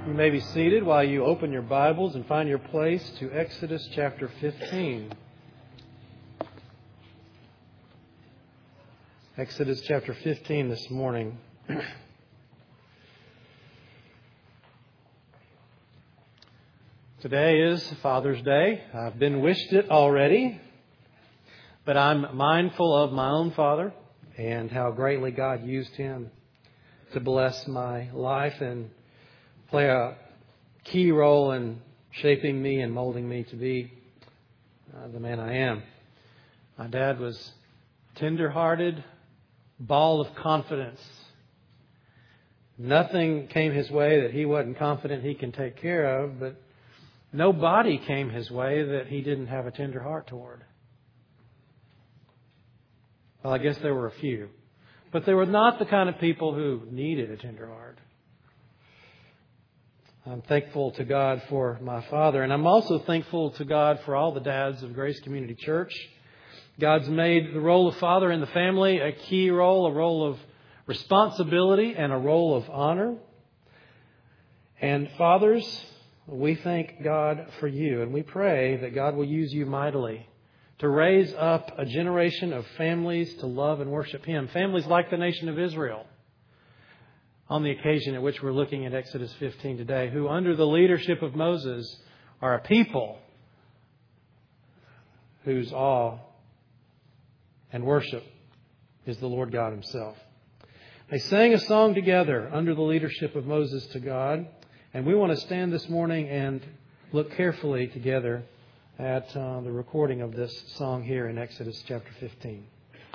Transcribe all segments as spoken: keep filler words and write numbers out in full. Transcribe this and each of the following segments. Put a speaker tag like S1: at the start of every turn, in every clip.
S1: You may be seated while you open your Bibles and find your place to Exodus chapter fifteen. Exodus chapter fifteen this morning. Today is Father's Day. I've been wished it already, but I'm mindful of my own father and how greatly God used him to bless my life and play a key role in shaping me and molding me to be uh, the man I am. My dad was tender-hearted, ball of confidence. Nothing came his way that he wasn't confident he can take care of, but no body came his way that he didn't have a tender heart toward. Well, I guess there were a few. But they were not the kind of people who needed a tender heart. I'm thankful to God for my father. And I'm also thankful to God for all the dads of Grace Community Church. God's made the role of father in the family a key role, a role of responsibility and a role of honor. And fathers, we thank God for you. And we pray that God will use you mightily to raise up a generation of families to love and worship Him. Families like the nation of Israel, on the occasion at which we're looking at Exodus fifteen today, who under the leadership of Moses are a people whose awe and worship is the Lord God Himself. They sang a song together under the leadership of Moses to God, and we want to stand this morning and look carefully together at uh, the recording of this song here in Exodus chapter fifteen.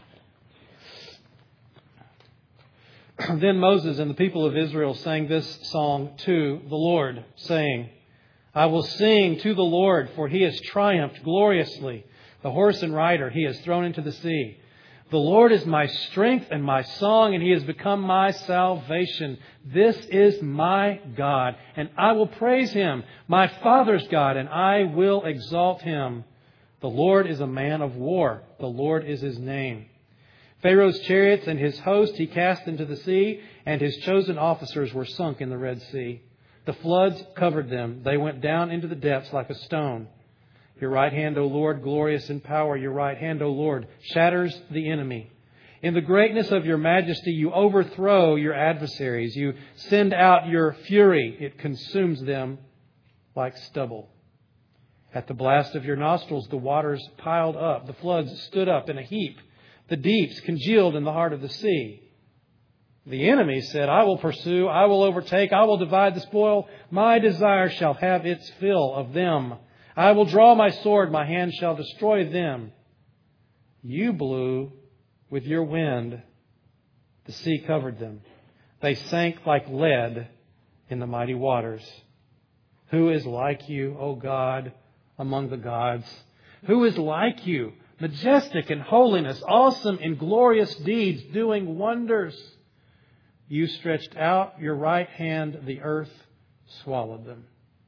S1: Then Moses and the people of Israel sang this song to the Lord, saying, I will sing to the Lord, for He has triumphed gloriously. The horse and rider He has thrown into the sea. The Lord is my strength and my song, and He has become my salvation. This is my God, and I will praise Him, my Father's God, and I will exalt Him. The Lord is a man of war. The Lord is His name. Pharaoh's chariots and his host He cast into the sea, and His chosen officers were sunk in the Red Sea. The floods covered them. They went down into the depths like a stone. Your right hand, O Lord, glorious in power. Your right hand, O Lord, shatters the enemy. In the greatness of your majesty, you overthrow your adversaries. You send out your fury. It consumes them like stubble. At the blast of your nostrils, the waters piled up. The floods stood up in a heap. The deeps congealed in the heart of the sea. The enemy said, I will pursue, I will overtake, I will divide the spoil. My desire shall have its fill of them. I will draw my sword, my hand shall destroy them. You blew with your wind, the sea covered them. They sank like lead in the mighty waters. Who is like you, O God, among the gods? Who is like you, majestic in holiness, awesome in glorious deeds, doing wonders? You stretched out your right hand, the earth swallowed them.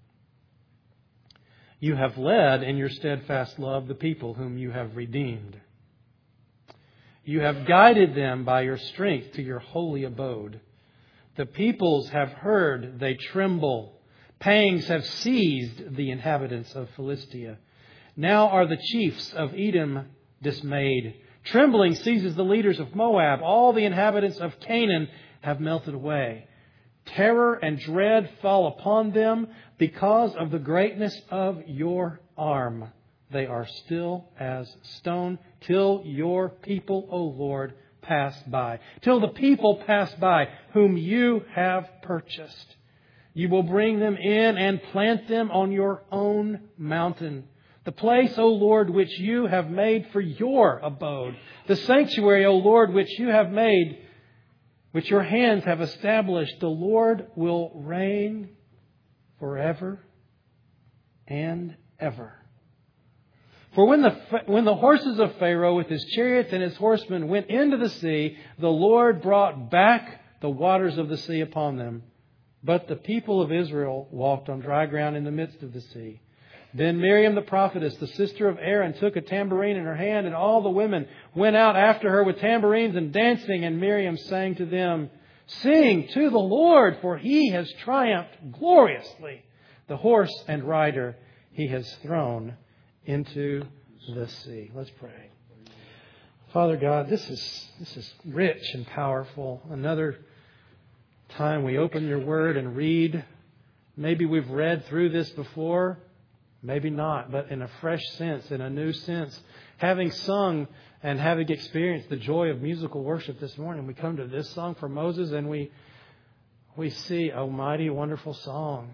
S1: You have led in your steadfast love the people whom you have redeemed. You have guided them by your strength to your holy abode. The peoples have heard, they tremble. Pangs have seized the inhabitants of Philistia. Now are the chiefs of Edom dismayed. Trembling seizes the leaders of Moab. All the inhabitants of Canaan have melted away. Terror and dread fall upon them because of the greatness of your arm. They are still as stone till your people, O Lord, pass by. Till the people pass by whom you have purchased. You will bring them in and plant them on your own mountain. The place, O Lord, which you have made for your abode. The sanctuary, O Lord, which you have made, which your hands have established. The Lord will reign forever and ever. For when the when the horses of Pharaoh with his chariots and his horsemen went into the sea, the Lord brought back the waters of the sea upon them. But the people of Israel walked on dry ground in the midst of the sea. Then Miriam the prophetess, the sister of Aaron, took a tambourine in her hand, and all the women went out after her with tambourines and dancing. And Miriam sang to them, Sing to the Lord, for He has triumphed gloriously. The horse and rider He has thrown into the sea. Let's pray. Father God, this is this is rich and powerful. Another time we open your Word and read. Maybe we've read through this before, maybe not, but in a fresh sense, in a new sense. Having sung and having experienced the joy of musical worship this morning, we come to this song for Moses and we we see a mighty, wonderful song.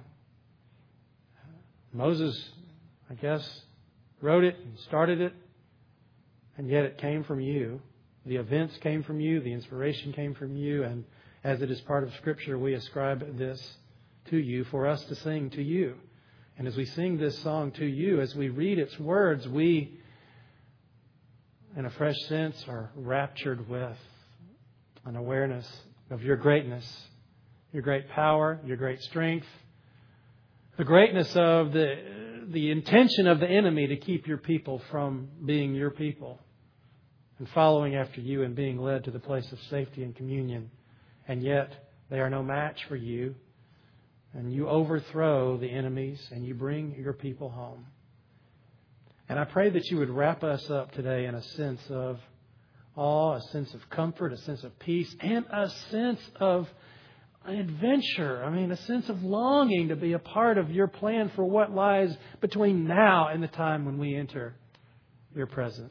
S1: Moses, I guess, wrote it and started it, and yet it came from you. The events came from you, the inspiration came from you, and as it is part of Scripture, we ascribe this to you for us to sing to you. And as we sing this song to you, as we read its words, we, in a fresh sense, are raptured with an awareness of your greatness, your great power, your great strength, the greatness of the, the intention of the enemy to keep your people from being your people and following after you and being led to the place of safety and communion. And yet they are no match for you. And you overthrow the enemies and you bring your people home. And I pray that you would wrap us up today in a sense of awe, a sense of comfort, a sense of peace, and a sense of adventure. I mean, a sense of longing to be a part of your plan for what lies between now and the time when we enter your presence,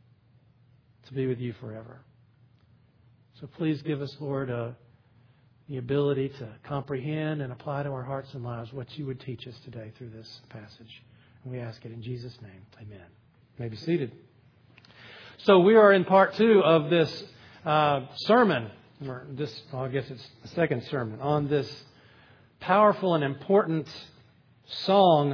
S1: to be with you forever. So please give us, Lord, a the ability to comprehend and apply to our hearts and lives what you would teach us today through this passage. And we ask it in Jesus' name. Amen. You may be seated. So we are in part two of this uh, sermon, or this, well, I guess it's the second sermon, on this powerful and important song.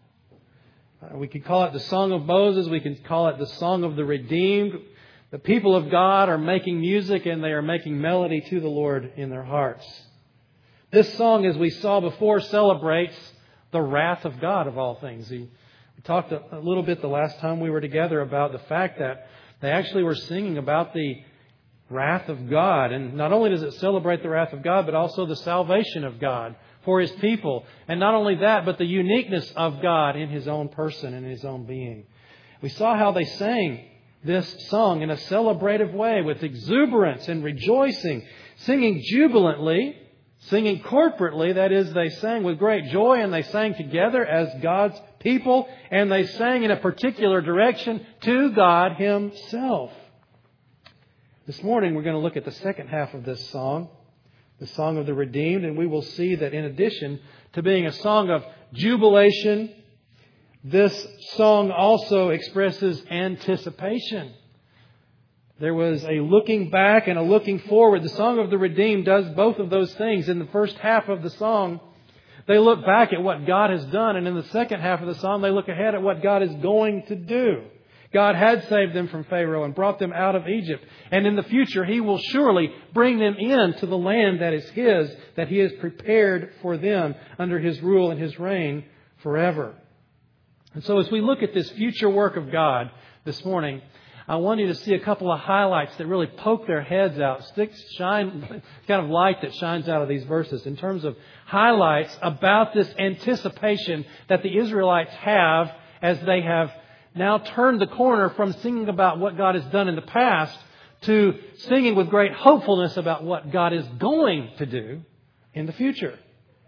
S1: Uh, we could call it the Song of Moses. We can call it the Song of the Redeemed. The people of God are making music and they are making melody to the Lord in their hearts. This song, as we saw before, celebrates the wrath of God of all things. We talked a little bit the last time we were together about the fact that they actually were singing about the wrath of God. And not only does it celebrate the wrath of God, but also the salvation of God for His people. And not only that, but the uniqueness of God in His own person and His own being. We saw how they sang this song in a celebrative way with exuberance and rejoicing, singing jubilantly, singing corporately. That is, they sang with great joy and they sang together as God's people, and they sang in a particular direction to God Himself. This morning we're going to look at the second half of this song, the Song of the Redeemed, and we will see that in addition to being a song of jubilation, this song also expresses anticipation. There was a looking back and a looking forward. The Song of the Redeemed does both of those things. In the first half of the song, they look back at what God has done. And in the second half of the song, they look ahead at what God is going to do. God had saved them from Pharaoh and brought them out of Egypt. And in the future, He will surely bring them into the land that is His, that He has prepared for them under His rule and His reign forever. And so as we look at this future work of God this morning, I want you to see a couple of highlights that really poke their heads out, stick, shine, kind of light that shines out of these verses in terms of highlights about this anticipation that the Israelites have as they have now turned the corner from singing about what God has done in the past to singing with great hopefulness about what God is going to do in the future.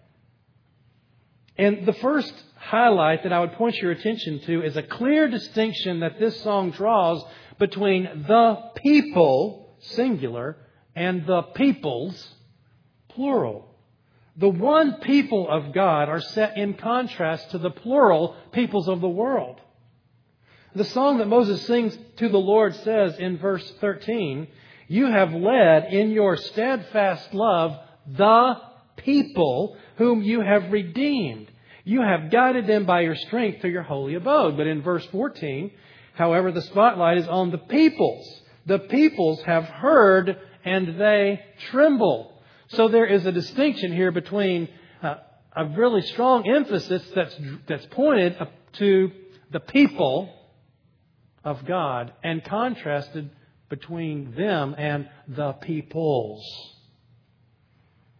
S1: And the first highlight that I would point your attention to is a clear distinction that this song draws between the people, singular, and the peoples, plural. The one people of God are set in contrast to the plural peoples of the world. The song that Moses sings to the Lord says in verse thirteen, "You have led in your steadfast love the people whom you have redeemed. You have guided them by your strength to your holy abode." But in verse fourteen, however, the spotlight is on the peoples. The peoples have heard and they tremble. So there is a distinction here between uh, a really strong emphasis that's that's pointed to the people of God and contrasted between them and the peoples.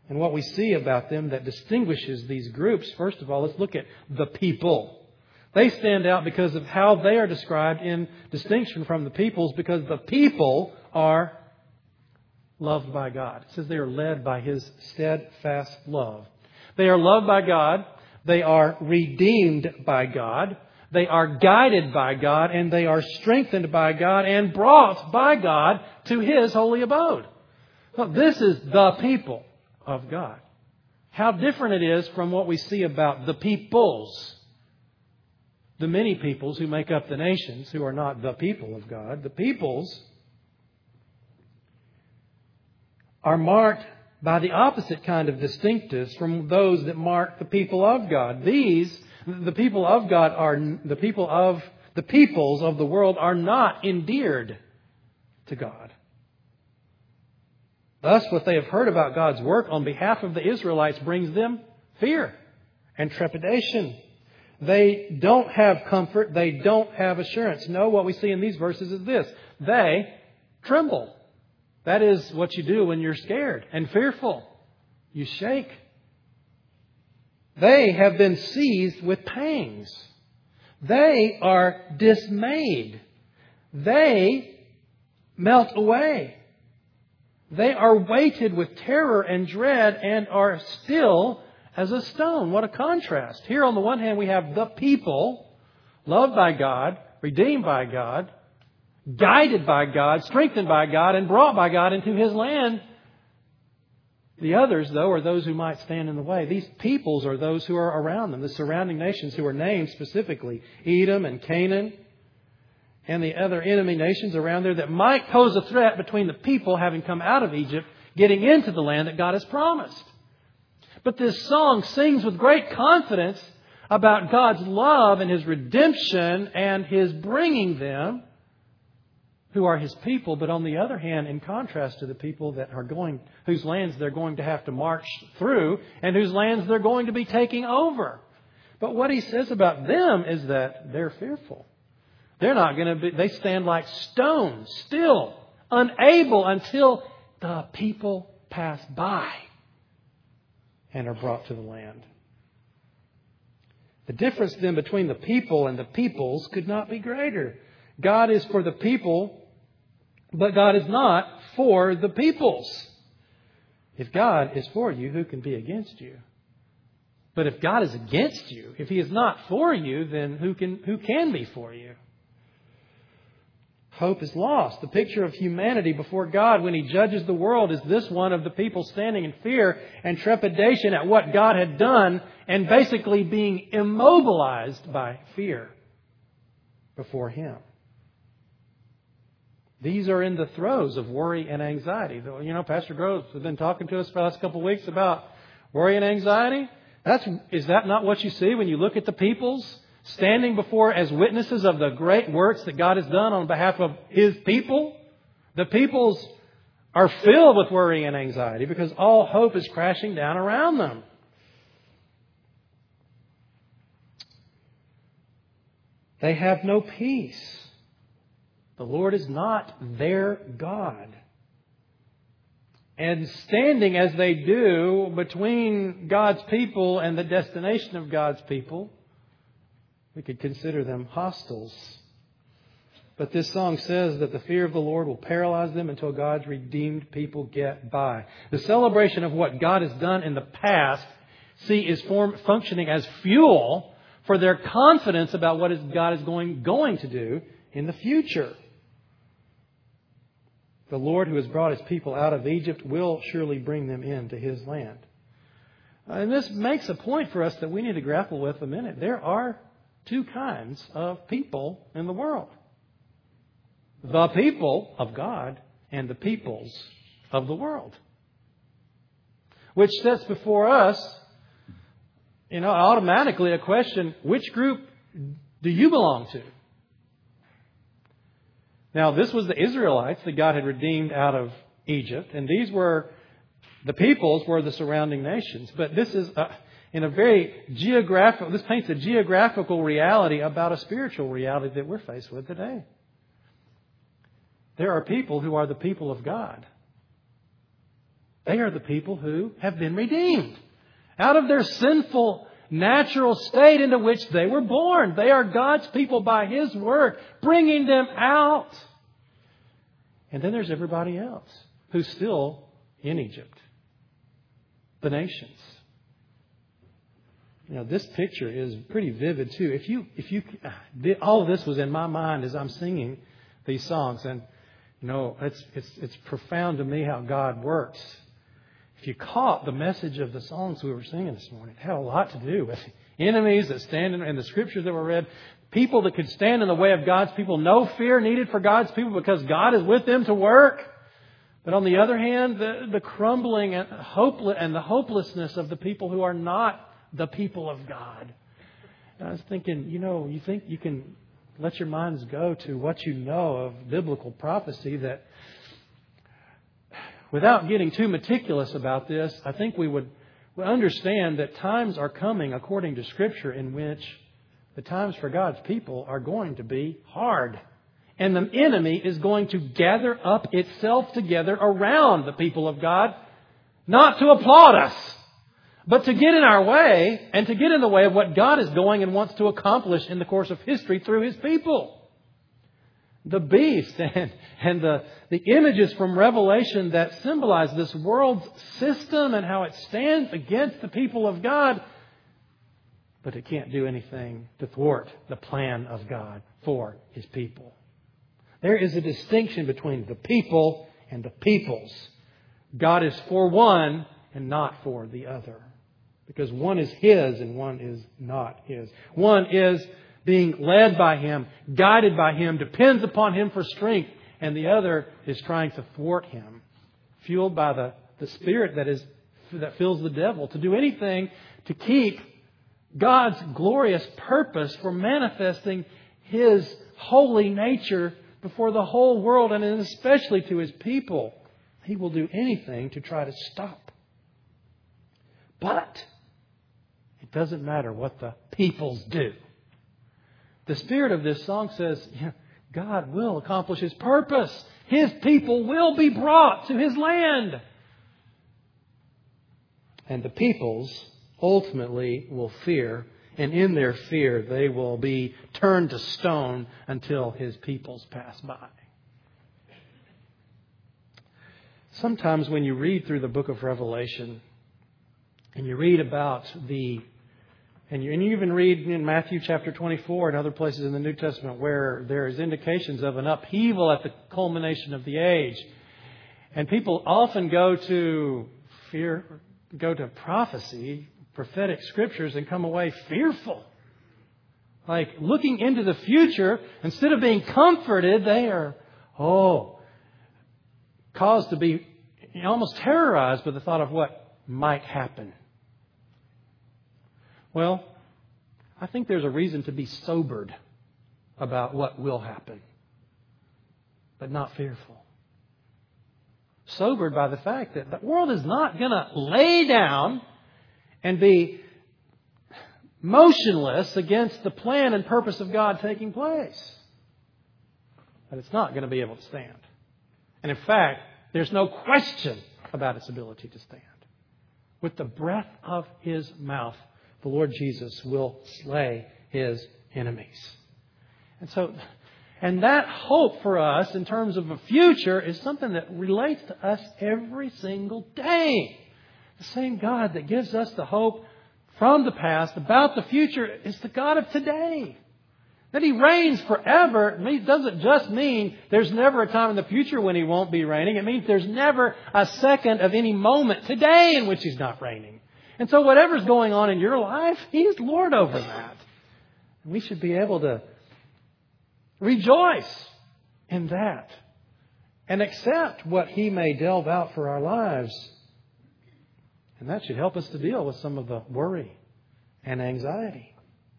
S1: And what we see about them that distinguishes these groups, first of all, let's look at the people. They stand out because of how they are described in distinction from the peoples, because the people are loved by God. It says they are led by His steadfast love. They are loved by God. They are redeemed by God. They are guided by God, and they are strengthened by God and brought by God to His holy abode. Well, this is the people of God. How different it is from what we see about the peoples. The many peoples who make up the nations who are not the people of God. The peoples are marked by the opposite kind of distinctives from those that mark the people of God. These, the people of God are, the people of, the peoples of the world are not endeared to God. Thus, what they have heard about God's work on behalf of the Israelites brings them fear and trepidation. They don't have comfort. They don't have assurance. No, what we see in these verses is this. They tremble. That is what you do when you're scared and fearful. You shake. They have been seized with pangs. They are dismayed. They melt away. They are weighted with terror and dread and are still as a stone. What a contrast. Here on the one hand we have the people, loved by God, redeemed by God, guided by God, strengthened by God, and brought by God into His land. The others, though, are those who might stand in the way. These peoples are those who are around them, the surrounding nations who are named specifically, Edom and Canaan, and the other enemy nations around there that might pose a threat between the people having come out of Egypt, getting into the land that God has promised. But this song sings with great confidence about God's love and His redemption and His bringing them, who are His people, but on the other hand, in contrast to the people that are going, whose lands they're going to have to march through and whose lands they're going to be taking over. But what he says about them is that they're fearful. They're not going to be, they stand like stones, still, unable until the people pass by and are brought to the land. The difference then between the people and the peoples could not be greater. God is for the people, but God is not for the peoples. If God is for you, who can be against you? But if God is against you, if He is not for you, then who can, who can be for you? Hope is lost. The picture of humanity before God when He judges the world is this one of the people standing in fear and trepidation at what God had done and basically being immobilized by fear before Him. These are in the throes of worry and anxiety. You know, Pastor Groves has been talking to us for the last couple of weeks about worry and anxiety. That's, is that not what you see when you look at the peoples standing before as witnesses of the great works that God has done on behalf of His people? The peoples are filled with worry and anxiety because all hope is crashing down around them. They have no peace. The Lord is not their God. And standing as they do between God's people and the destination of God's people, we could consider them hostiles. But this song says that the fear of the Lord will paralyze them until God's redeemed people get by. The celebration of what God has done in the past, see, is form, functioning as fuel for their confidence about what is God is going, going to do in the future. The Lord who has brought His people out of Egypt will surely bring them into His land. And this makes a point for us that we need to grapple with a minute. There are two kinds of people in the world. The people of God and the peoples of the world. Which sets before us, you know, automatically a question, which group do you belong to? Now, this was the Israelites that God had redeemed out of Egypt. And these were, the peoples were the surrounding nations. But this is, a, in a very geographical, this paints a geographical reality about a spiritual reality that we're faced with today. There are people who are the people of God. They are the people who have been redeemed out of their sinful, natural state into which they were born. They are God's people by His work, bringing them out. And then there's everybody else who's still in Egypt. The nations. You know, this picture is pretty vivid too. If you, if you, all of this was in my mind as I'm singing these songs, and you know, it's it's it's profound to me how God works. If you caught the message of the songs we were singing this morning, it had a lot to do with enemies that stand in, in the scriptures that were read, people that could stand in the way of God's people, no fear needed for God's people because God is with them to work. But on the other hand, the, the crumbling and hopeless and the hopelessness of the people who are not the people of God. And I was thinking, you know, you think you can let your minds go to what you know of biblical prophecy, that without getting too meticulous about this, I think we would understand that times are coming, according to Scripture, in which the times for God's people are going to be hard. And the enemy is going to gather up itself together around the people of God, not to applaud us, but to get in our way and to get in the way of what God is going and wants to accomplish in the course of history through His people. The beast and, and the, the images from Revelation that symbolize this world's system and how it stands against the people of God, but it can't do anything to thwart the plan of God for His people. There is a distinction between the people and the peoples. God is for one and not for the other. Because one is His and one is not His. One is being led by Him, guided by Him, depends upon Him for strength. And the other is trying to thwart Him, fueled by the, the spirit that is that fills the devil to do anything to keep God's glorious purpose for manifesting His holy nature before the whole world, and especially to His people. He will do anything to try to stop. But it doesn't matter what the peoples do. The spirit of this song says, yeah, God will accomplish His purpose. His people will be brought to His land. And the peoples ultimately will fear, and in their fear they will be turned to stone until His peoples pass by. Sometimes when you read through the book of Revelation, and you read about the, and you, and you even read in Matthew chapter twenty-four and other places in the New Testament where there is indications of an upheaval at the culmination of the age. And people often go to fear, go to prophecy, prophetic scriptures, and come away fearful. Like looking into the future, instead of being comforted, they are, oh, caused to be almost terrorized by the thought of what might happen. Well, I think there's a reason to be sobered about what will happen, but not fearful. Sobered by the fact that the world is not going to lay down and be motionless against the plan and purpose of God taking place. But it's not going to be able to stand. And in fact, there's no question about its ability to stand. With the breath of His mouth, the Lord Jesus will slay His enemies. And so, and that hope for us in terms of a future is something that relates to us every single day. The same God that gives us the hope from the past about the future is the God of today. That He reigns forever doesn't just mean there's never a time in the future when He won't be reigning. It means there's never a second of any moment today in which He's not reigning. And so whatever's going on in your life, He's Lord over that. And we should be able to rejoice in that and accept what He may delve out for our lives. And that should help us to deal with some of the worry and anxiety.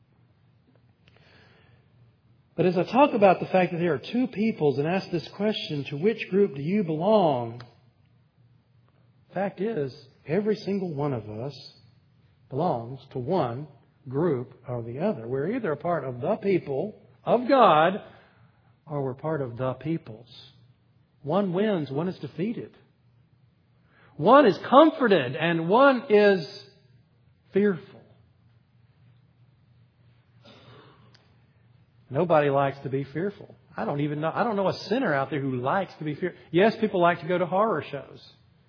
S1: But as I talk about the fact that there are two peoples and ask this question, to which group do you belong? The fact is, every single one of us belongs to one group or the other. We're either a part of the people of God or we're part of the peoples. One wins, one is defeated. One is comforted and one is fearful. Nobody likes to be fearful. I don't even know. I don't know a sinner out there who likes to be fearful. Yes, people like to go to horror shows.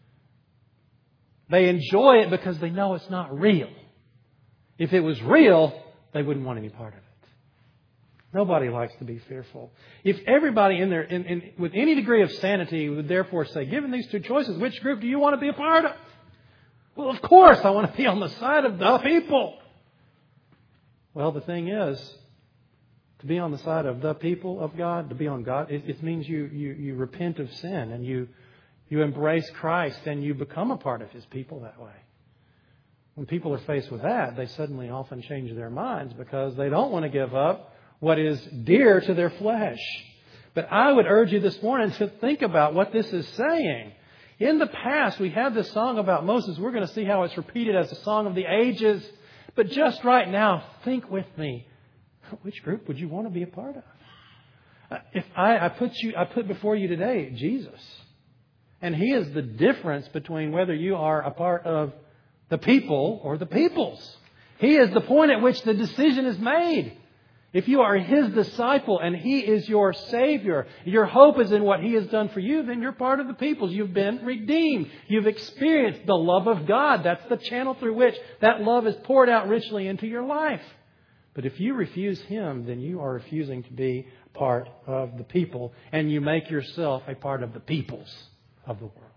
S1: They enjoy it because they know it's not real. If it was real, they wouldn't want any part of it. Nobody likes to be fearful. If everybody in there, in, in, with any degree of sanity, would therefore say, given these two choices, which group do you want to be a part of? Well, of course, I want to be on the side of the people. Well, the thing is, to be on the side of the people of God, to be on God, it, it means you, you, you repent of sin and you, you embrace Christ and you become a part of His people that way. When people are faced with that, they suddenly often change their minds because they don't want to give up what is dear to their flesh. But I would urge you this morning to think about what this is saying. In the past, we had this song about Moses. We're going to see how it's repeated as a song of the ages. But just right now, think with me. Which group would you want to be a part of? If I, I put you, I put before you today Jesus. And He is the difference between whether you are a part of the people or the peoples. He is the point at which the decision is made. If you are His disciple and He is your Savior, your hope is in what He has done for you, then you're part of the peoples. You've been redeemed. You've experienced the love of God. That's the channel through which that love is poured out richly into your life. But if you refuse Him, then you are refusing to be part of the people, and you make yourself a part of the peoples of the world.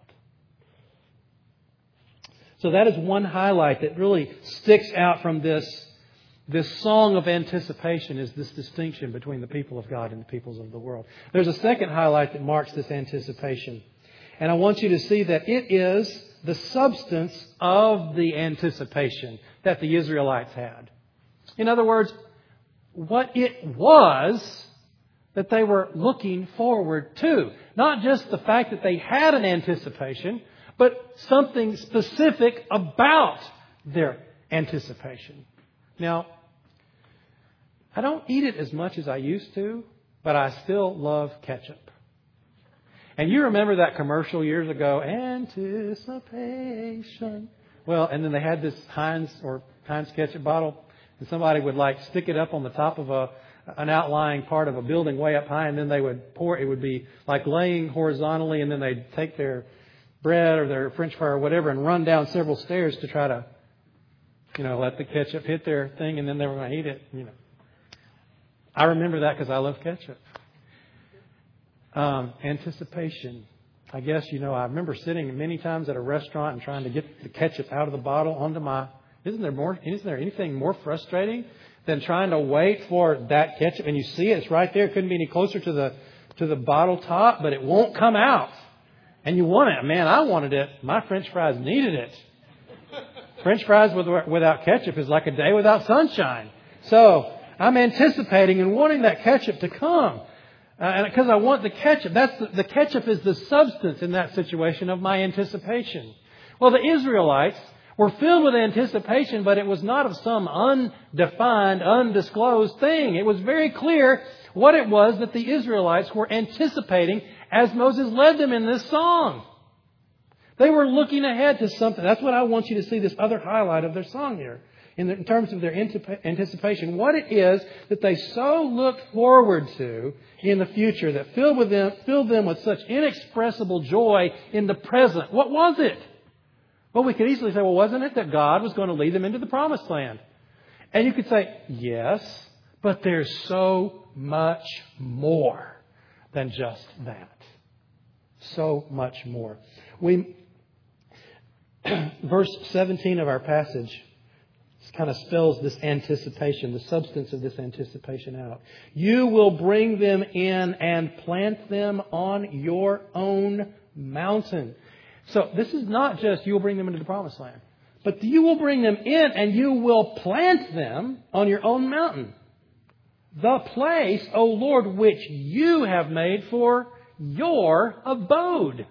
S1: So that is one highlight that really sticks out from this, this song of anticipation, is this distinction between the people of God and the peoples of the world. There's a second highlight that marks this anticipation. And I want you to see that it is the substance of the anticipation that the Israelites had. In other words, what it was that they were looking forward to. Not just the fact that they had an anticipation, but something specific about their anticipation. Now, I don't eat it as much as I used to, but I still love ketchup. And you remember that commercial years ago, anticipation. Well, and then they had this Heinz or Heinz ketchup bottle. And somebody would like stick it up on the top of a an outlying part of a building way up high, and then they would pour. It would be like laying horizontally, and then they'd take their bread or their French fry or whatever and run down several stairs to try to, you know, let the ketchup hit their thing, and then they were going to eat it. You know, I remember that because I love ketchup. Um, anticipation. I guess, you know, I remember sitting many times at a restaurant and trying to get the ketchup out of the bottle onto my. Isn't there more? Isn't there anything more frustrating than trying to wait for that ketchup? And you see it, it's right there. It couldn't be any closer to the to the bottle top, but it won't come out. And you want it. Man, I wanted it. My French fries needed it. French fries with, without ketchup is like a day without sunshine. So I'm anticipating and wanting that ketchup to come. Uh, and because I want the ketchup. That's the, the ketchup is the substance in that situation of my anticipation. Well, the Israelites were filled with anticipation, but it was not of some undefined, undisclosed thing. It was very clear what it was that the Israelites were anticipating as Moses led them in this song. They were looking ahead to something. That's what I want you to see, this other highlight of their song here, in, the, in terms of their anticipation. What it is that they so looked forward to in the future that filled, with them, filled them with such inexpressible joy in the present. What was it? Well, we could easily say, well, wasn't it that God was going to lead them into the promised land? And you could say, yes, but there's so much more than just that. So much more. We, verse seventeen of our passage kind of spells this anticipation, the substance of this anticipation out. You will bring them in and plant them on your own mountain. So this is not just you will bring them into the promised land, but you will bring them in and you will plant them on your own mountain. The place, O Lord, which you have made for your abode.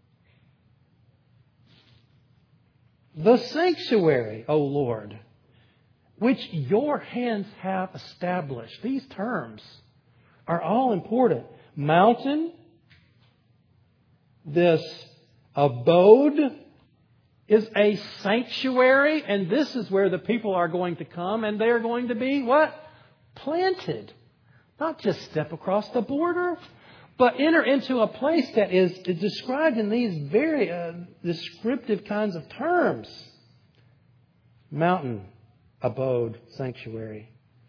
S1: The sanctuary, O Lord, which your hands have established. These terms are all important. Mountain, this abode, is a sanctuary, and this is where the people are going to come, and they are going to be what? Planted. Not just step across the border, but enter into a place that is, is described in these very uh, descriptive kinds of terms. Mountain, abode, sanctuary.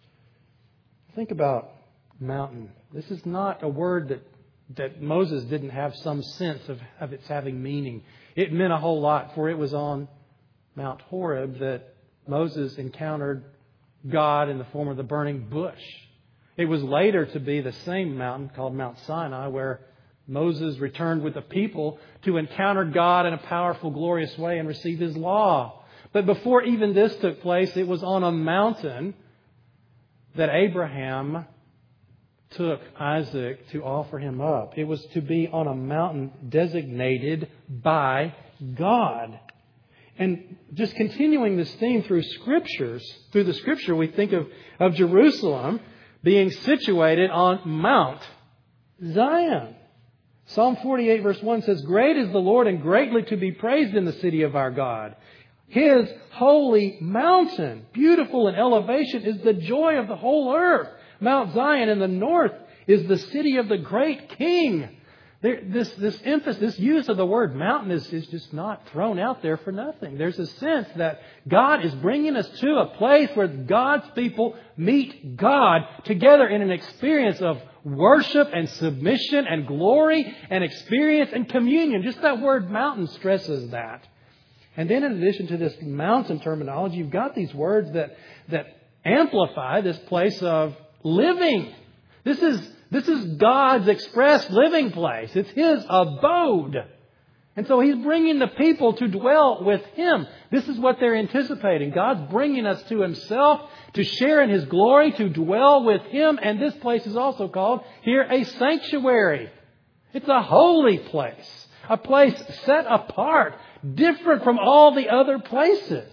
S1: Think about mountain. This is not a word that, that Moses didn't have some sense of, of its having meaning. It meant a whole lot, for it was on Mount Horeb that Moses encountered God in the form of the burning bush. It was later to be the same mountain called Mount Sinai, where Moses returned with the people to encounter God in a powerful, glorious way and receive His law. But before even this took place, it was on a mountain that Abraham took Isaac to offer him up. It was to be on a mountain designated by God. And just continuing this theme through Scriptures, through the Scripture, we think of, of Jerusalem being situated on Mount Zion. Psalm forty-eight verse one says, "Great is the Lord and greatly to be praised in the city of our God. His holy mountain, beautiful in elevation, is the joy of the whole earth. Mount Zion in the north is the city of the great King." There, this, this emphasis, this use of the word mountain is, is just not thrown out there for nothing. There's a sense that God is bringing us to a place where God's people meet God together in an experience of worship and submission and glory and experience and communion. Just that word mountain stresses that. And then in addition to this mountain terminology, you've got these words that, that amplify this place of living. This is This is God's express living place. It's His abode. And so He's bringing the people to dwell with Him. This is what they're anticipating. God's bringing us to Himself to share in His glory, to dwell with Him. And this place is also called here a sanctuary. It's a holy place. A place set apart, different from all the other places.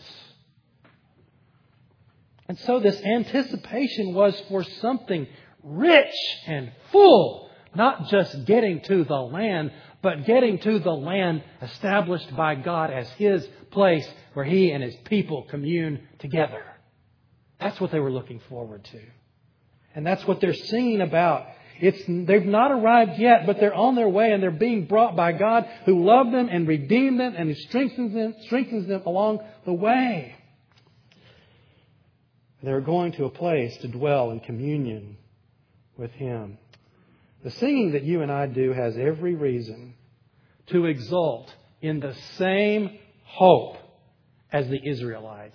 S1: And so this anticipation was for something rich and full, not just getting to the land, but getting to the land established by God as His place where He and His people commune together. That's what they were looking forward to. And that's what they're singing about. It's, they've not arrived yet, but they're on their way and they're being brought by God who loved them and redeemed them and who strengthens them, strengthens them along the way. They're going to a place to dwell in communion with Him. The singing that you and I do has every reason to exult in the same hope as the Israelites.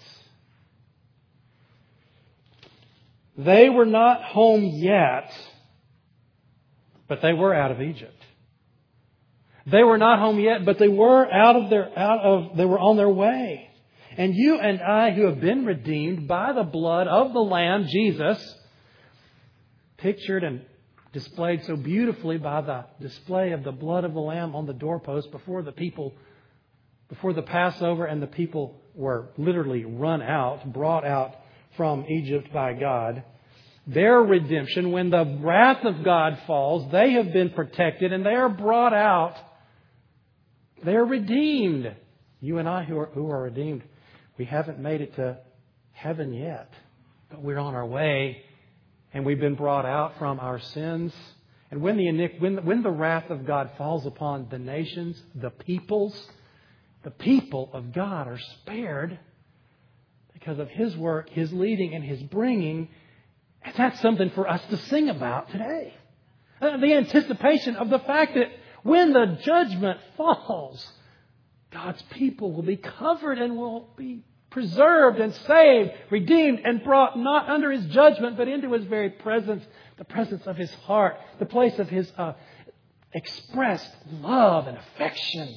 S1: They were not home yet, but they were out of Egypt. They were not home yet, but they were out of their out of they were on their way. And you and I, who have been redeemed by the blood of the Lamb, Jesus, pictured and displayed so beautifully by the display of the blood of the Lamb on the doorpost before the people, before the Passover, and the people were literally run out, brought out from Egypt by God. Their redemption, when the wrath of God falls, they have been protected and they are brought out. They are redeemed. You and I who are, who are redeemed, we haven't made it to heaven yet, but we're on our way. And we've been brought out from our sins. And when the, when, when the wrath of God falls upon the nations, the peoples, the people of God are spared because of His work, His leading, and His bringing. And that's something for us to sing about today. The anticipation of the fact that when the judgment falls, God's people will be covered and will be preserved and saved, redeemed, and brought not under His judgment, but into His very presence, the presence of His heart, the place of His uh, expressed love and affection.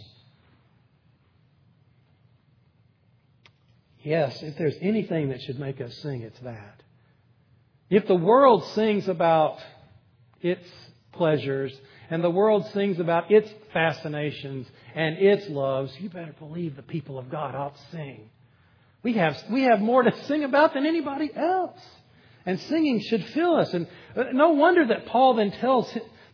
S1: Yes, if there's anything that should make us sing, it's that. If the world sings about its pleasures and the world sings about its fascinations and its loves, you better believe the people of God ought to sing. We have, we have more to sing about than anybody else. And singing should fill us. And no wonder that Paul then tells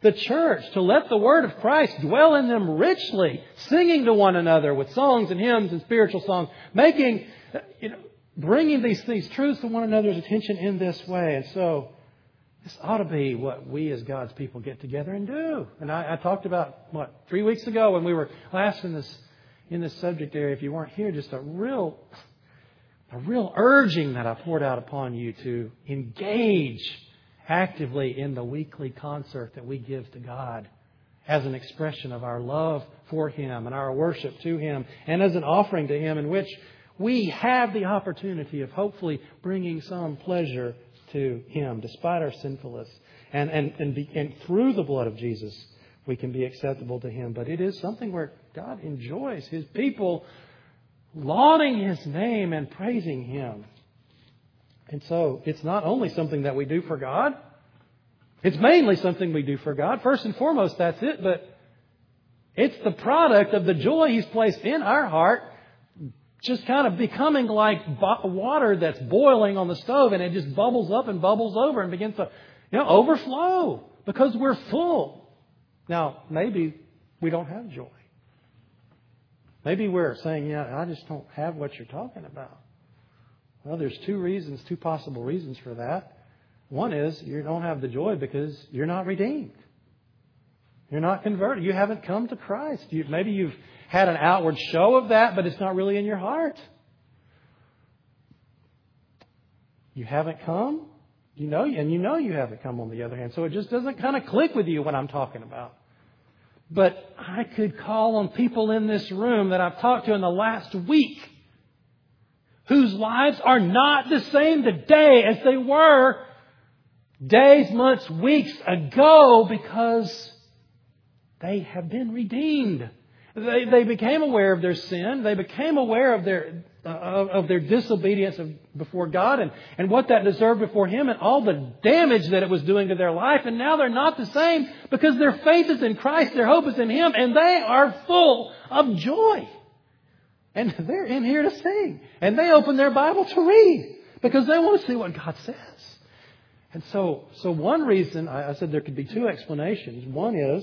S1: the church, to let the Word of Christ dwell in them richly, singing to one another with songs and hymns and spiritual songs, making, you know, bringing these, these truths to one another's attention in this way. And so this ought to be what we as God's people get together and do. And I, I talked about, what, three weeks ago when we were last in this in this subject area, if you weren't here, just a real, a real urging that I poured out upon you to engage actively in the weekly concert that we give to God as an expression of our love for Him and our worship to Him, and as an offering to Him in which we have the opportunity of hopefully bringing some pleasure to Him despite our sinfulness. And, and, and, be, and through the blood of Jesus, we can be acceptable to Him. But it is something where God enjoys His people lauding His name and praising Him. And so it's not only something that we do for God. It's mainly something we do for God. First and foremost, that's it. But it's the product of the joy He's placed in our heart, just kind of becoming like water that's boiling on the stove, and it just bubbles up and bubbles over and begins to, you know, overflow because we're full. Now, maybe we don't have joy. Maybe we're saying, yeah, I just don't have what you're talking about. Well, there's two reasons, two possible reasons for that. One is you don't have the joy because you're not redeemed. You're not converted. You haven't come to Christ. You, maybe you've had an outward show of that, but it's not really in your heart. You haven't come. You know, and you know you haven't come on the other hand. So it just doesn't kind of click with you what I'm talking about. But I could call on people in this room that I've talked to in the last week whose lives are not the same today as they were days, months, weeks ago because they have been redeemed. They, they became aware of their sin. They became aware of their uh, of their disobedience of, before God and, and what that deserved before Him and all the damage that it was doing to their life. And now they're not the same because their faith is in Christ. Their hope is in Him. And they are full of joy. And they're in here to sing. And they open their Bible to read because they want to see what God says. And so, so one reason, I, I said there could be two explanations. One is,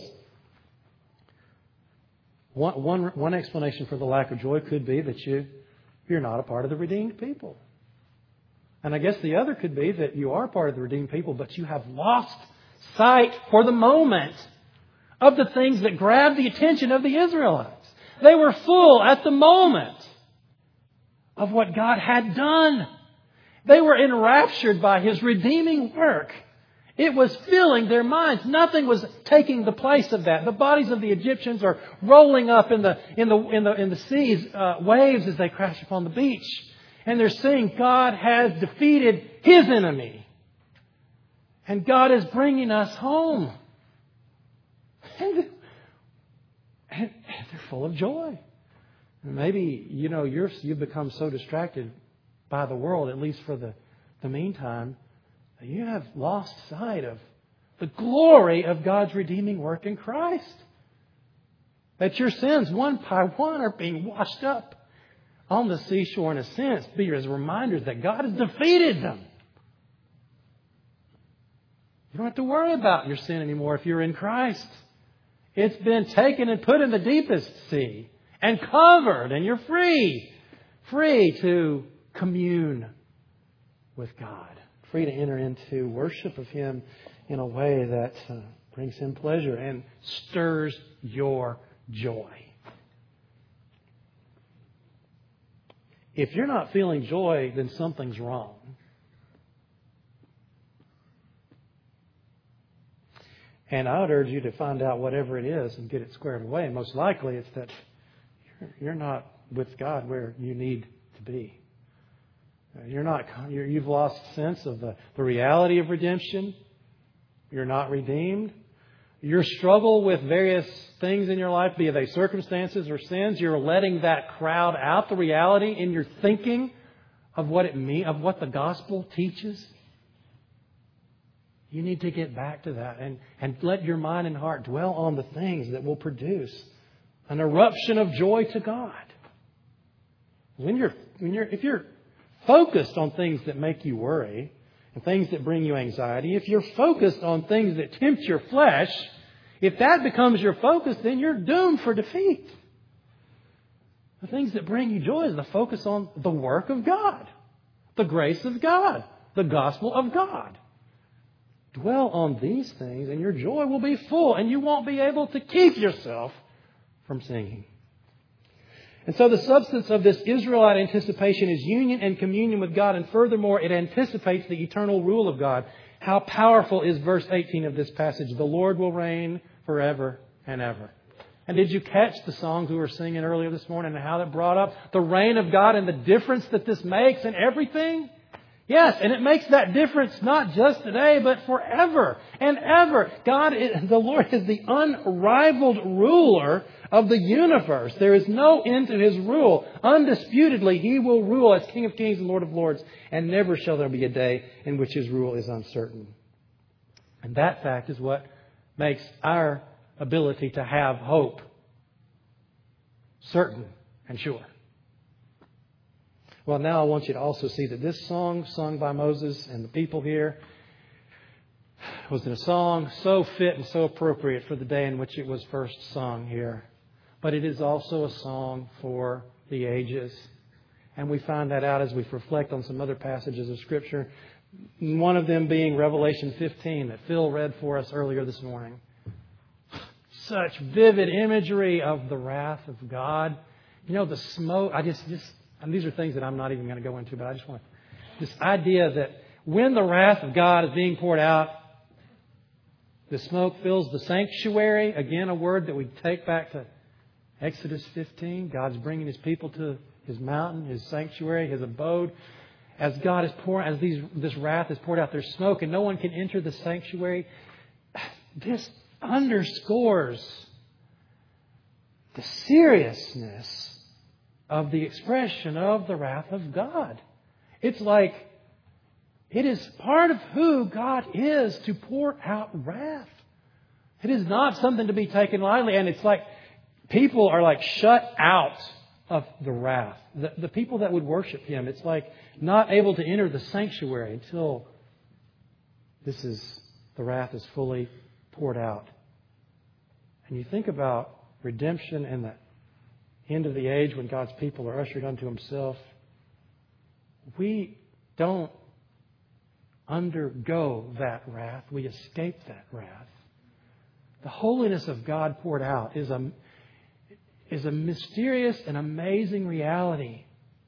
S1: One, one, one explanation for the lack of joy could be that you, you're not a part of the redeemed people. And I guess the other could be that you are part of the redeemed people, but you have lost sight for the moment of the things that grabbed the attention of the Israelites. They were full at the moment of what God had done. They were enraptured by His redeeming work. It was filling their minds. Nothing was taking the place of that. The bodies of the Egyptians are rolling up in the in the in the in the seas uh, waves as they crash upon the beach, and they're saying God has defeated His enemy, and God is bringing us home. And, and they're full of joy. And maybe you know you're you've become so distracted by the world, at least for the the meantime. You have lost sight of the glory of God's redeeming work in Christ. That your sins, one by one, are being washed up on the seashore in a sense, be as reminders that God has defeated them. You don't have to worry about your sin anymore if you're in Christ. It's been taken and put in the deepest sea and covered, and you're free. Free to commune with God. Free to enter into worship of Him in a way that uh, brings Him pleasure and stirs your joy. If you're not feeling joy, then something's wrong. And I would urge you to find out whatever it is and get it squared away. And most likely it's that you're not with God where you need to be. You're not, you're, you've lost sense of the, the reality of redemption. You're not redeemed. Your struggle with various things in your life, be they circumstances or sins, you're letting that crowd out the reality in your thinking of what it means, of what the gospel teaches. You need to get back to that and, and let your mind and heart dwell on the things that will produce an eruption of joy to God. When you're, when you're, if you're focused on things that make you worry and things that bring you anxiety, if you're focused on things that tempt your flesh, If that becomes your focus, then you're doomed for defeat. The things that bring you joy is the focus on the work of God, the grace of God, the gospel of God. Dwell on these things and your joy will be full and you won't be able to keep yourself from singing. And so the substance of this Israelite anticipation is union and communion with God. And furthermore, it anticipates the eternal rule of God. How powerful is verse eighteen of this passage? The Lord will reign forever and ever. And did you catch the songs we were singing earlier this morning and how that brought up the reign of God and the difference that this makes in everything? Yes, and it makes that difference not just today, but forever and ever. God, is, the Lord is the unrivaled ruler of the universe. There is no end to His rule. Undisputedly, He will rule as King of Kings and Lord of Lords, and never shall there be a day in which His rule is uncertain. And that fact is what makes our ability to have hope certain and sure. Well, now I want you to also see that this song sung by Moses and the people here was a song so fit and so appropriate for the day in which it was first sung here. But it is also a song for the ages. And we find that out as we reflect on some other passages of Scripture. One of them being Revelation fifteen that Phil read for us earlier this morning. Such vivid imagery of the wrath of God. You know, the smoke, I just, just, and these are things that I'm not even going to go into, but I just want this idea that when the wrath of God is being poured out, the smoke fills the sanctuary. Again, a word that we take back to Exodus fifteen. God's bringing His people to His mountain, His sanctuary, His abode. As God is pouring, as these, this wrath is poured out, there's smoke and no one can enter the sanctuary. This underscores the seriousness of the expression of the wrath of God. It's like it is part of who God is to pour out wrath. It is not something to be taken lightly. And it's like people are like shut out of the wrath. The, the people that would worship Him, it's like not able to enter the sanctuary until this is the wrath is fully poured out. And you think about redemption and the end of the age when God's people are ushered unto Himself. We don't undergo that wrath. We escape that wrath. The holiness of God poured out is a, is a mysterious and amazing reality,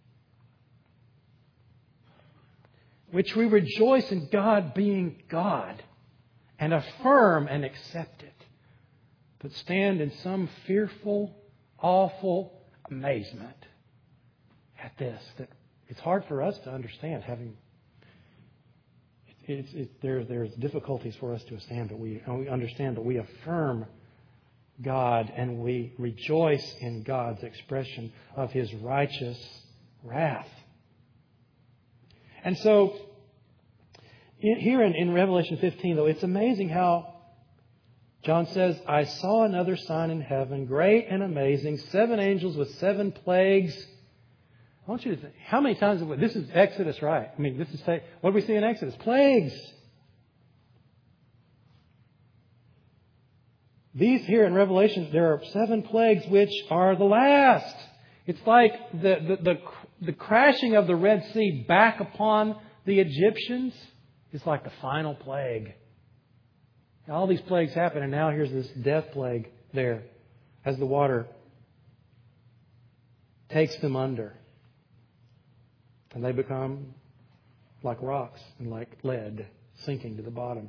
S1: which we rejoice in God being God and affirm and accept it, but stand in some fearful, awful amazement at this, that it's hard for us to understand. Having it's, it, there, there's difficulties for us to understand, but we, we understand, but we affirm God and we rejoice in God's expression of His righteous wrath. And so, in, here in, in Revelation fifteen, though, it's amazing how John says, I saw another sign in heaven, great and amazing, seven angels with seven plagues. I want you to think, how many times have we, this is Exodus, right? I mean, this is, what do we see in Exodus? Plagues. These here in Revelation, there are seven plagues which are the last. It's like the, the, the, the crashing of the Red Sea back upon the Egyptians is like the final plague. All these plagues happen, and now here's this death plague there as the water takes them under. And they become like rocks and like lead sinking to the bottom.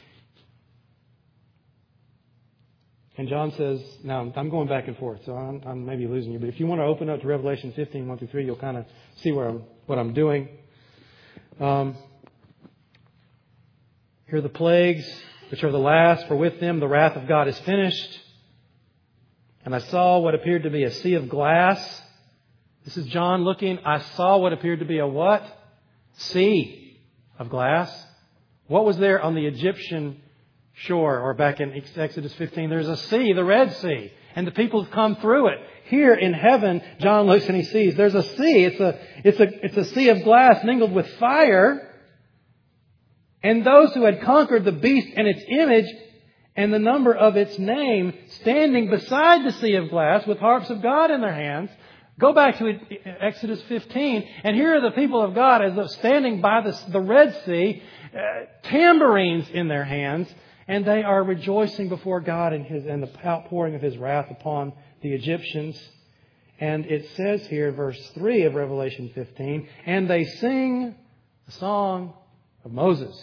S1: And John says, now I'm going back and forth, so I'm, I'm maybe losing you. But if you want to open up to Revelation fifteen, one through three, you'll kind of see where I'm, what I'm doing. Um, here are the plagues, which are the last, for with them the wrath of God is finished. And I saw what appeared to be a sea of glass. This is John looking. I saw what appeared to be a what? Sea of glass. What was there on the Egyptian shore, or back in Exodus fifteen? There's a sea, the Red Sea, and the people have come through it. Here in heaven, John looks and he sees there's a sea. It's a, it's a, it's a sea of glass mingled with fire. And those who had conquered the beast and its image and the number of its name, standing beside the sea of glass with harps of God in their hands. Go back to Exodus fifteen, and here are the people of God as though standing by the, the Red Sea, uh, tambourines in their hands, and they are rejoicing before God in His and the outpouring of His wrath upon the Egyptians. And it says here, verse three of Revelation fifteen, and they sing the song of Moses,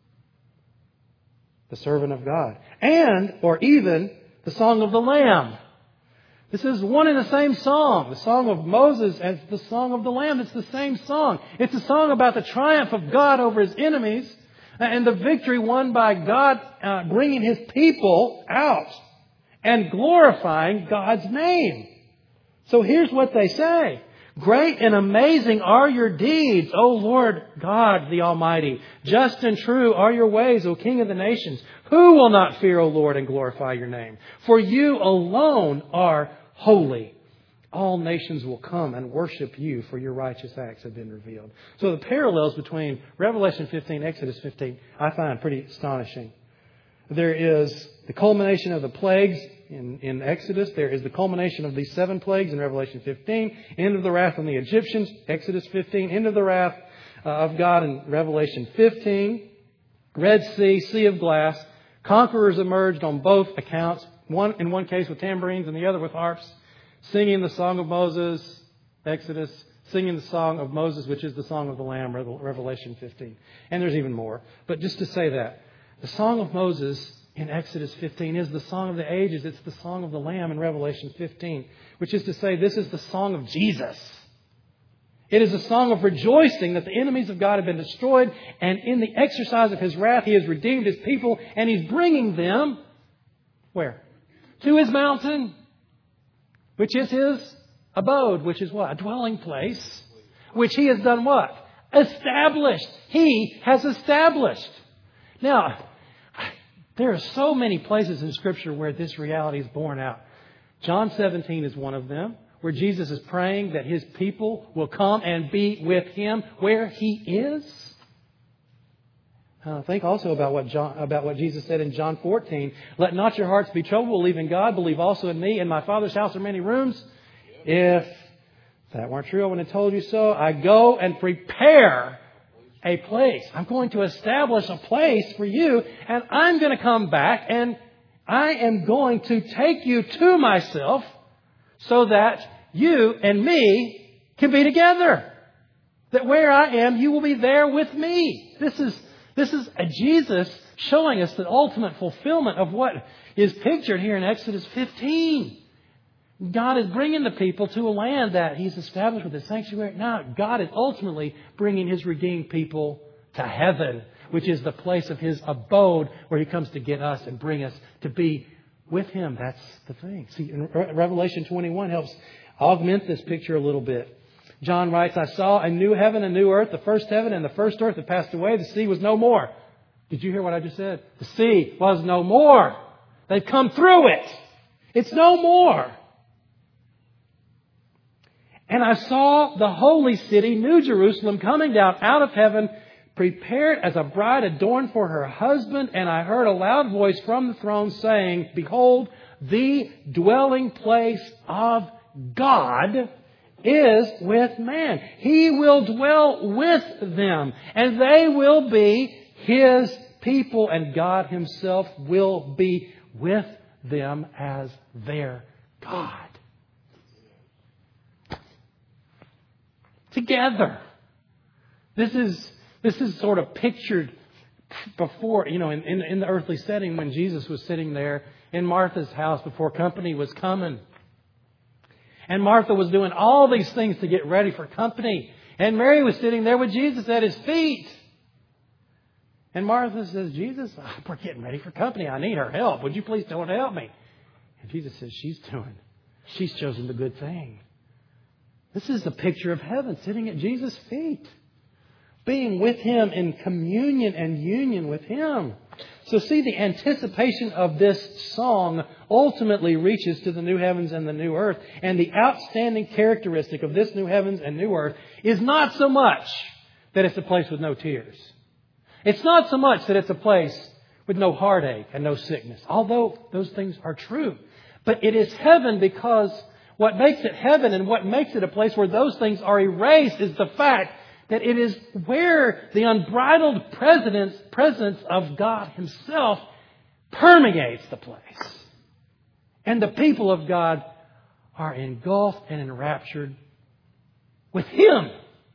S1: the servant of God, and, or even, the song of the Lamb. This is one and the same song. The song of Moses as the song of the Lamb. It's the same song. It's a song about the triumph of God over His enemies and the victory won by God uh, bringing His people out and glorifying God's name. So here's what they say. Great and amazing are your deeds, O Lord God the Almighty. Just and true are your ways, O King of the nations. Who will not fear, O Lord, and glorify your name? For you alone are holy. All nations will come and worship you, for your righteous acts have been revealed. So the parallels between Revelation fifteen and Exodus fifteen I find pretty astonishing. There is the culmination of the plagues in, in Exodus. There is the culmination of these seven plagues in Revelation fifteen. End of the wrath on the Egyptians, Exodus fifteen. End of the wrath uh, of God in Revelation fifteen. Red Sea, Sea of Glass. Conquerors emerged on both accounts. One in one case with tambourines and the other with harps. Singing the song of Moses, Exodus. Singing the song of Moses, which is the song of the Lamb, Revelation fifteen. And there's even more. But just to say that. The song of Moses in Exodus fifteen is the song of the ages. It's the song of the Lamb in Revelation fifteen, which is to say this is the song of Jesus. It is a song of rejoicing that the enemies of God have been destroyed, and in the exercise of His wrath, He has redeemed His people, and He's bringing them, where? To His mountain, which is His abode, which is what? A dwelling place, which He has done what? Established. He has established. Now, there are so many places in Scripture where this reality is borne out. John seventeen is one of them, where Jesus is praying that His people will come and be with Him where He is. Uh, think also about what John, about what Jesus said in John fourteen. Let not your hearts be troubled. Believe in God. Believe also in me. In my Father's house are many rooms. If that weren't true, I wouldn't have told you so. I go and prepare a place. I'm going to establish a place for you, and I'm going to come back, and I am going to take you to myself so that you and me can be together. That where I am, you will be there with me. This is this is a Jesus showing us the ultimate fulfillment of what is pictured here in Exodus fifteen. God is bringing the people to a land that He's established with His sanctuary. Now, God is ultimately bringing His redeemed people to heaven, which is the place of His abode where He comes to get us and bring us to be with Him. That's the thing. See, in Revelation twenty-one helps augment this picture a little bit. John writes, I saw a new heaven and new earth. The first heaven and the first earth had passed away. The sea was no more. Did you hear what I just said? The sea was no more. They've come through it. It's no more. And I saw the holy city, New Jerusalem, coming down out of heaven, prepared as a bride adorned for her husband. And I heard a loud voice from the throne saying, Behold, the dwelling place of God is with man. He will dwell with them, and they will be His people, and God Himself will be with them as their God. Together. This is this is sort of pictured before, you know, in, in, in the earthly setting when Jesus was sitting there in Martha's house before company was coming. And Martha was doing all these things to get ready for company. And Mary was sitting there with Jesus at His feet. And Martha says, Jesus, we're getting ready for company. I need her help. Would you please don't help me? And Jesus says, she's doing. She's chosen the good thing. This is a picture of heaven sitting at Jesus' feet. Being with Him in communion and union with Him. So see, the anticipation of this song ultimately reaches to the new heavens and the new earth. And the outstanding characteristic of this new heavens and new earth is not so much that it's a place with no tears. It's not so much that it's a place with no heartache and no sickness. Although those things are true. But it is heaven because what makes it heaven and what makes it a place where those things are erased is the fact that it is where the unbridled presence, presence of God Himself permeates the place. And the people of God are engulfed and enraptured with Him.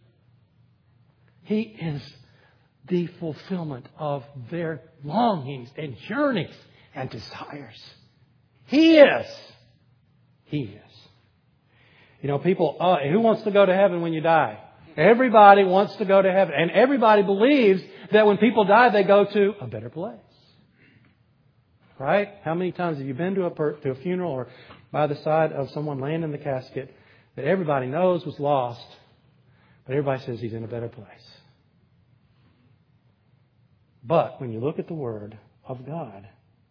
S1: He is the fulfillment of their longings and yearnings and desires. He is. He is. You know, people, uh, who wants to go to heaven when you die? Everybody wants to go to heaven. And everybody believes that when people die, they go to a better place. Right? How many times have you been to a, per, to a funeral or by the side of someone laying in the casket that everybody knows was lost, but everybody says he's in a better place? But when you look at the Word of God,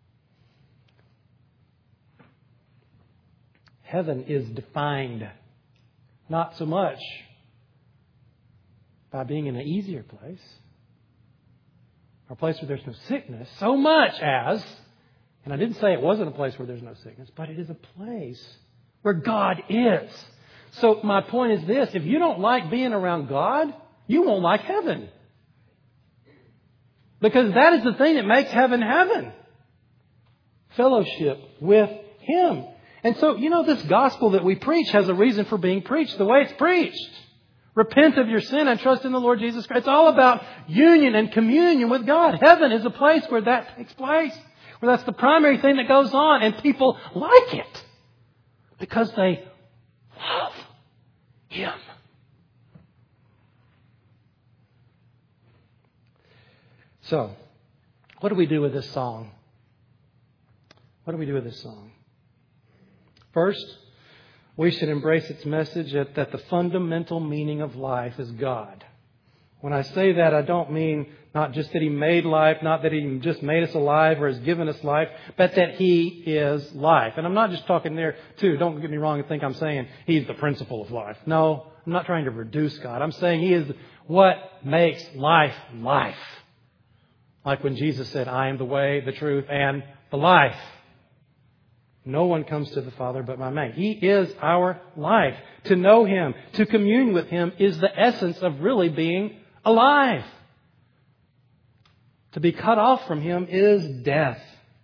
S1: heaven is defined not so much by being in an easier place, or a place where there's no sickness, so much as, and I didn't say it wasn't a place where there's no sickness, but it is a place where God is. So my point is this: if you don't like being around God, you won't like heaven. Because that is the thing that makes heaven heaven. Fellowship with Him. And so, you know, this gospel that we preach has a reason for being preached the way it's preached. Repent of your sin and trust in the Lord Jesus Christ. It's all about union and communion with God. Heaven is a place where that takes place. Where that's the primary thing that goes on. And people like it. Because they love Him. So, what do we do with this song? What do we do with this song? First, we should embrace its message that, that the fundamental meaning of life is God. When I say that, I don't mean not just that He made life, not that He just made us alive or has given us life, but that He is life. And I'm not just talking there, too. Don't get me wrong and think I'm saying He's the principle of life. No, I'm not trying to reduce God. I'm saying He is what makes life life. Like when Jesus said, I am the way, the truth, and the life. No one comes to the Father but by me. He is our life. To know Him, to commune with Him is the essence of really being alive. To be cut off from Him is death.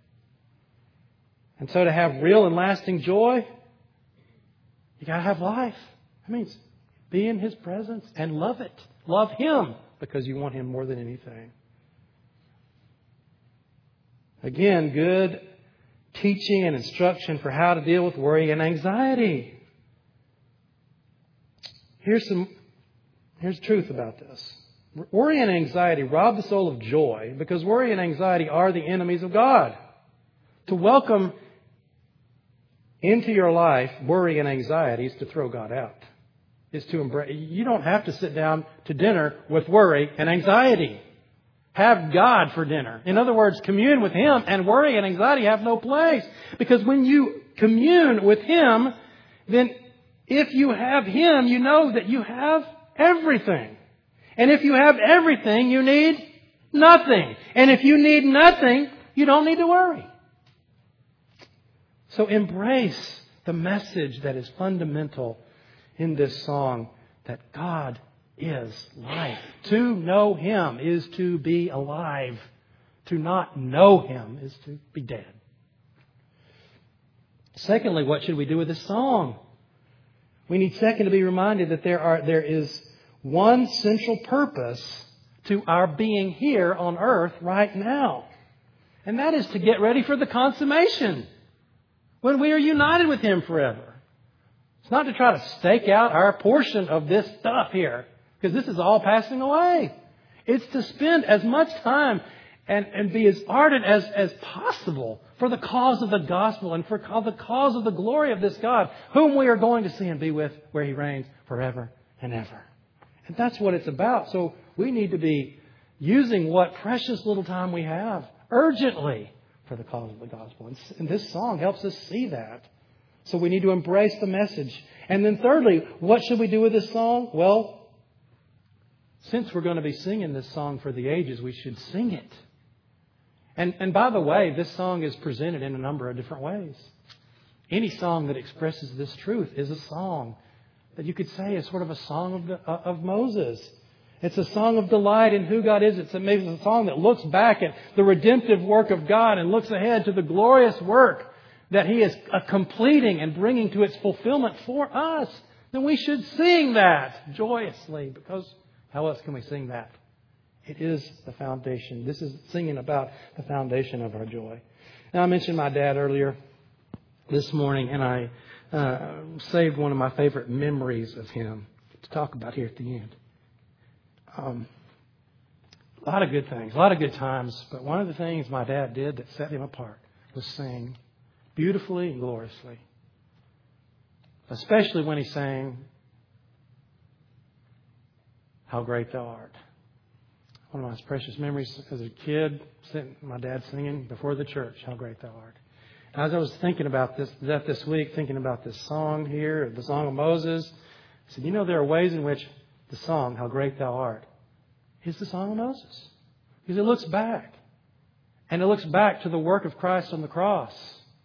S1: And so to have real and lasting joy, you got to have life. That means be in His presence and love it. Love Him because you want Him more than anything. Again, good teaching and instruction for how to deal with worry and anxiety. Here's some, here's the truth about this. Worry and anxiety rob the soul of joy because worry and anxiety are the enemies of God. To welcome into your life worry and anxiety is to throw God out. Is to embrace. You don't have to sit down to dinner with worry and anxiety. Have God for dinner. In other words, commune with Him, and worry and anxiety have no place. Because when you commune with Him, then if you have Him, you know that you have everything. And if you have everything, you need nothing. And if you need nothing, you don't need to worry. So embrace the message that is fundamental in this song, that God is life. To know Him is to be alive. To not know Him is to be dead. Secondly, what should we do with this song? We need second to be reminded that there are there is one central purpose to our being here on earth right now. And that is to get ready for the consummation. When we are united with Him forever. It's not to try to stake out our portion of this stuff here. Because this is all passing away. It's to spend as much time and, and be as ardent as, as possible for the cause of the gospel and for the cause of the glory of this God, whom we are going to see and be with where He reigns forever and ever. And that's what it's about. So we need to be using what precious little time we have urgently for the cause of the gospel. And, and this song helps us see that. So we need to embrace the message. And then thirdly, what should we do with this song? Well, since we're going to be singing this song for the ages, we should sing it. And, and by the way, this song is presented in a number of different ways. Any song that expresses this truth is a song that you could say is sort of a song of, the, of Moses. It's a song of delight in who God is. It's maybe a song that looks back at the redemptive work of God and looks ahead to the glorious work that He is completing and bringing to its fulfillment for us. Then we should sing that joyously, because how else can we sing that? It is the foundation. This is singing about the foundation of our joy. Now, I mentioned my dad earlier this morning, and I uh, saved one of my favorite memories of him to talk about here at the end. Um, a lot of good things, a lot of good times, but one of the things my dad did that set him apart was sing beautifully and gloriously. Especially when he sang, "How Great Thou Art." One of my precious memories as a kid, sitting, my dad singing before the church, "How Great Thou Art." And as I was thinking about this, that this week, thinking about this song here, the Song of Moses, I said, you know, there are ways in which the song, "How Great Thou Art," is the Song of Moses. Because it looks back. And it looks back to the work of Christ on the cross.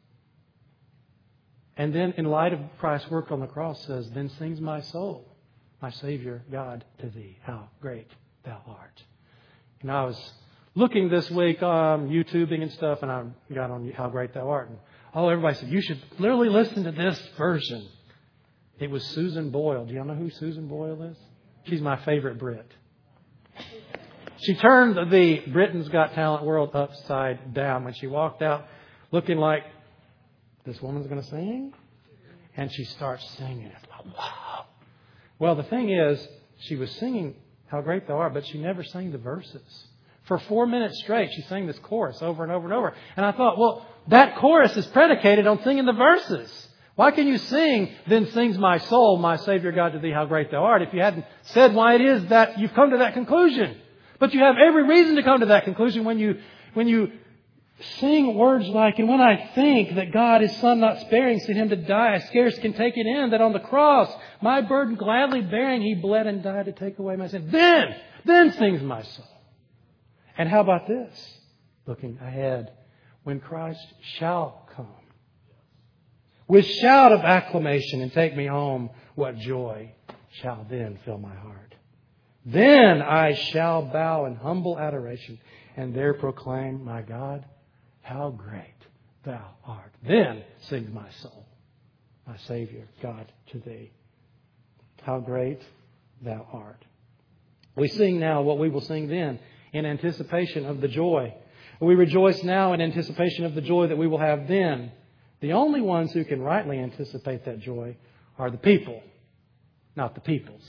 S1: And then in light of Christ's work on the cross says, "Then sings my soul, my Savior God, to Thee, how great Thou art." You know, I was looking this week, um, YouTubing and stuff, and I got on "How Great Thou Art." And oh, everybody said, you should literally listen to this version. It was Susan Boyle. Do y'all know who Susan Boyle is? She's my favorite Brit. She turned the Britain's Got Talent world upside down when she walked out looking like, this woman's going to sing? And she starts singing. It's like, wow. Well, the thing is, she was singing "How Great Thou Art," but she never sang the verses. For four minutes straight, she sang this chorus over and over and over. And I thought, well, that chorus is predicated on singing the verses. Why can you sing, "Then sings my soul, my Savior God, to Thee, how great Thou art," if you hadn't said why it is that you've come to that conclusion? But you have every reason to come to that conclusion when you when you sing words like, "And when I think that God, His Son not sparing, sent Him to die, I scarce can take it in, that on the cross, my burden gladly bearing, He bled and died to take away my sin. Then, then sings my soul." And how about this? Looking ahead, when Christ shall come, with shout of acclamation and take me home, what joy shall then fill my heart? Then I shall bow in humble adoration and there proclaim, "My God, how great Thou art." Then sings my soul, my Savior God, to Thee, how great Thou art. We sing now what we will sing then in anticipation of the joy. We rejoice now in anticipation of the joy that we will have then. The only ones who can rightly anticipate that joy are the people, not the peoples.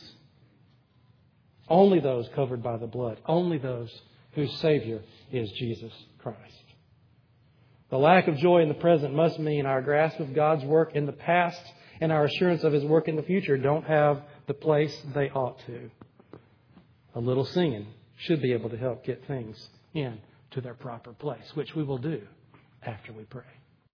S1: Only those covered by the blood. Only those whose Savior is Jesus Christ. The lack of joy in the present must mean our grasp of God's work in the past and our assurance of His work in the future don't have the place they ought to. A little singing should be able to help get things in to their proper place, which we will do after we pray.